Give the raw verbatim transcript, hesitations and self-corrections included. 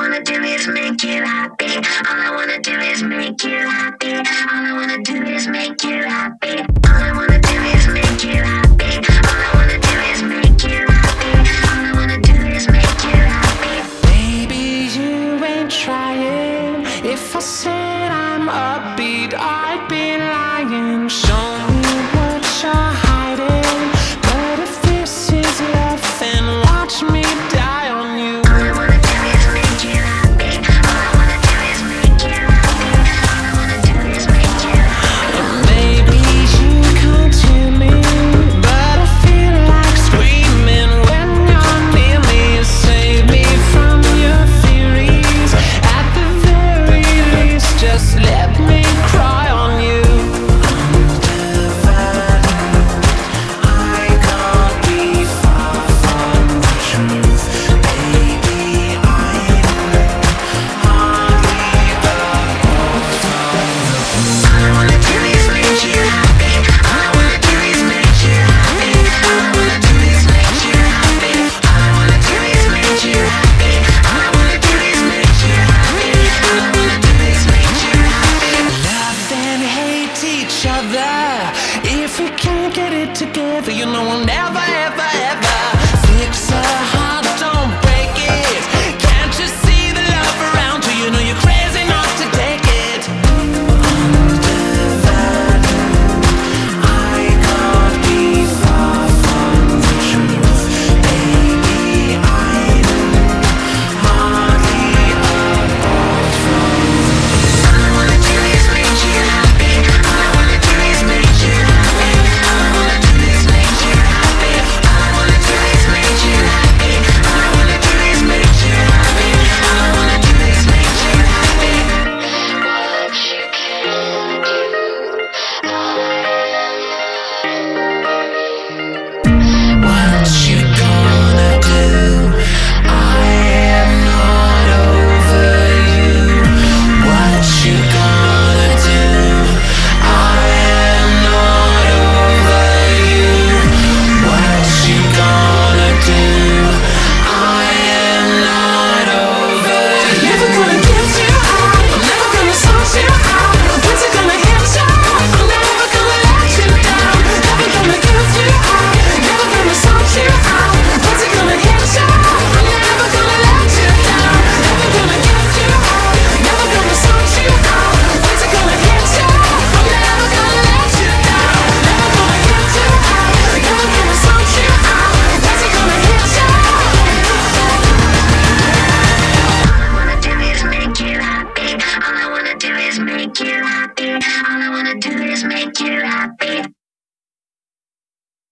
wanna do is make you happy. All I wanna do is make you happy. All I wanna do is make you happy. All I wanna do is make you happy. All I wanna do is make you happy. All I wanna do is make you happy. Maybe you ain't trying. If I said I'm upbeat, I'd be lying. Show me what you're hiding. But if this is love, then watch me die on you. All I wanna do is make you happy. All I wanna do is make you happy. All I wanna do is make you happy. And maybe you can't hear me, but I feel like screaming when you're near me. Save me from your theories. At the very least, just let me cry on you. Undervalued, I can't be far from the truth. Baby, I'm hardly above from the All I wanna do is make you happy. All I wanna do is make you happy. All I wanna do is make you happy. All I wanna do is make you happy. All I wanna do is make you happy. All I wanna do is make you happy. love and hate each other. If we can't get it together, you know we'll never, ever, ever fix a heart, don't break it. Can't you see the love around you? You know you're crazy not to take it. Undervalued, I can't be far from the truth. Baby, I'm hardly above from All I wanna do is make you happy. All I wanna do is make you happy. All I wanna do is make you happy. All I wanna do is make you happy. All I wanna do is make you happy. All I wanna do is make you happy. What you can do, What you gonna do? I am not over you. What you gonna do? I am not over you. What you gonna do? I am not over you. Never gonna get you out. I'm never gonna sort you out. When's it gonna hit you? I'm never gonna let you down. Never gonna get you out. Never gonna sort you out. When's it gonna hit you? I'm never gonna let you down. Never gonna get you out. Never gonna sort you out. When's it gonna hit you? I'm never gonna let you down. Never gonna get you out. Never gonna sort you out. When's it gonna hit you? All I wanna do is make you happy. All I wanna do is make you happy. All I wanna do is make you happy.